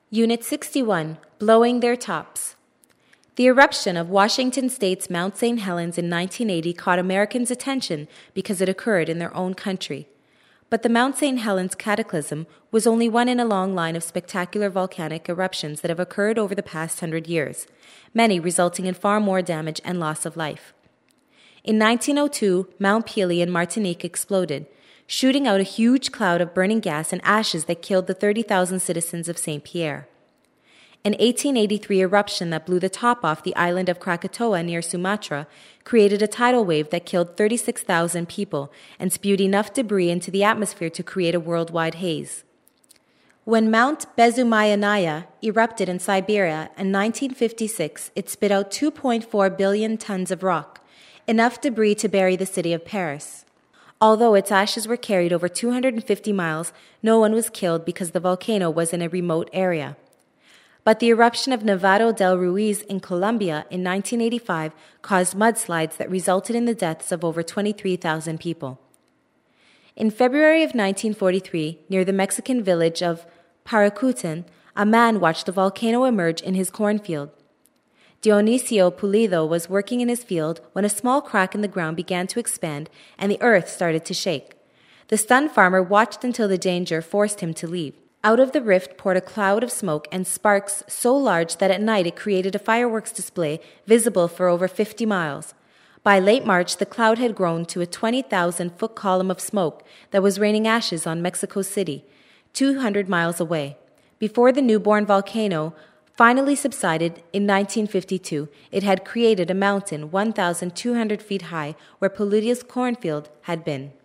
Unit 61, Blowing Their Tops. The eruption of Washington State's Mount St. Helens in 1980 caught Americans' attention because it occurred in their own country. But the Mount St. Helens cataclysm was only one in a long line of spectacular volcanic eruptions that have occurred over the past 100 years, many resulting in far more damage and loss of life. In 1902, Mount Pelee in Martinique exploded, shooting out a huge cloud of burning gas and ashes that killed the 30,000 citizens of St. Pierre. An 1883 eruption that blew the top off the island of Krakatoa near Sumatra created a tidal wave that killed 36,000 people and spewed enough debris into the atmosphere to create a worldwide haze. When Mount Bezumayanaya erupted in Siberia in 1956, it spit out 2.4 billion tons of rock, enough debris to bury the city of Paris. Although its ashes were carried over 250 miles, no one was killed because the volcano was in a remote area. But the eruption of Nevado del Ruiz in Colombia in 1985 caused mudslides that resulted in the deaths of over 23,000 people. In February of 1943, near the Mexican village of Paracutan, a man watched a volcano emerge in his cornfield. Dionisio Pulido was working in his field when a small crack in the ground began to expand and the earth started to shake. The stunned farmer watched until the danger forced him to leave. Out of the rift poured a cloud of smoke and sparks so large that at night it created a fireworks display visible for over 50 miles. By late March, the cloud had grown to a 20,000-foot column of smoke that was raining ashes on Mexico City, 200 miles away. Before the newborn volcano finally subsided in 1952, it had created a mountain 1,200 feet high where Pulido's cornfield had been.